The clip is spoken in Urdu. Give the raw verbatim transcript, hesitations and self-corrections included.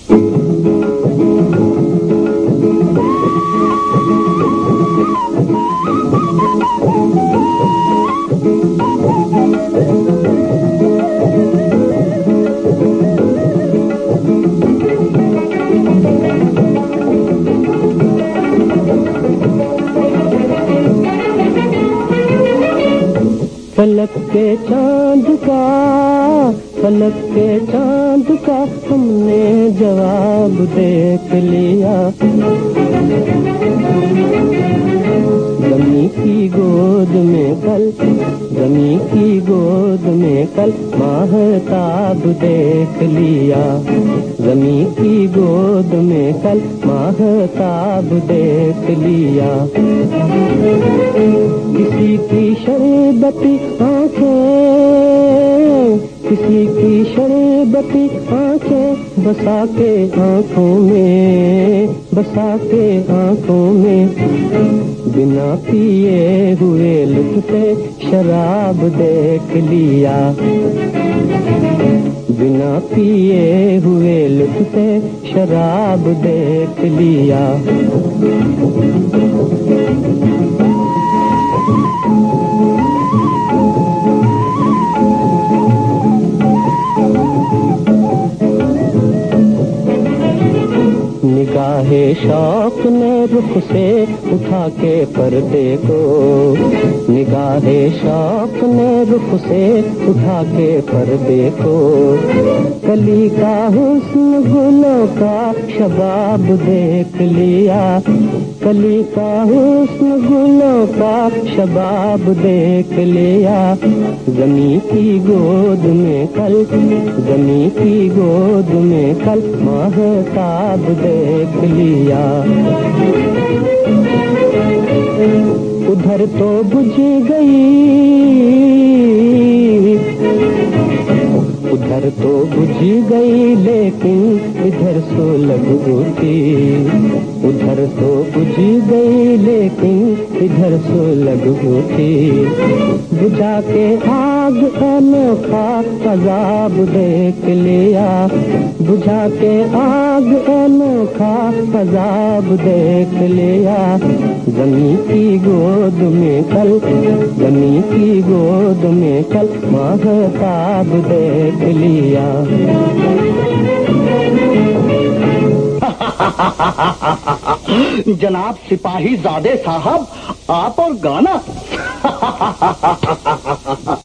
فلک کے چاند کا فلک کے چاند کا ہم نے جواب دیکھ لیا، زمین کی گود میں کل زمین کی گود میں کل ماہتاب دیکھ لیا، زمین کی گود میں کل ماہتاب دیکھ لیا، کسی کی شربتی آنکھیں کسی کی شربتی آنکھیں بسا کے آنکھوں میں بسا کے آنکھوں میں بنا پیے ہوئے لطف شراب دیکھ لیا، بنا پیے ہوئے لطف شراب دیکھ لیا۔ نگاہ شوق نے رخ سے اٹھا کے پردے کو نگاہ شوق نے رخ سے اٹھا کے پردے کو کلی کا حسن گلوں کا شباب دیکھ لیا، کلی کا حسن گلوں کا شباب دیکھ لیا، زمین کی گود میں کل زمین کی گود میں کل ماہتاب دیکھ لیا، ادھر تو بجھ گئی ادھر تو بجھ گئی لیکن ادھر سلگ اٹھی، ادھر تو بجھ گئی لیکن ادھر سلگ اٹھی، بجھا کے آگ انوکھا عذاب دیکھ لیا، بجھا کے آگ انوکھا عذاب دیکھ لیا، زمین کی گود میں کل زمین کی گود میں کل ماہتاب دیکھ لیا۔ جناب سپاہی زادے صاحب، آپ اور گانا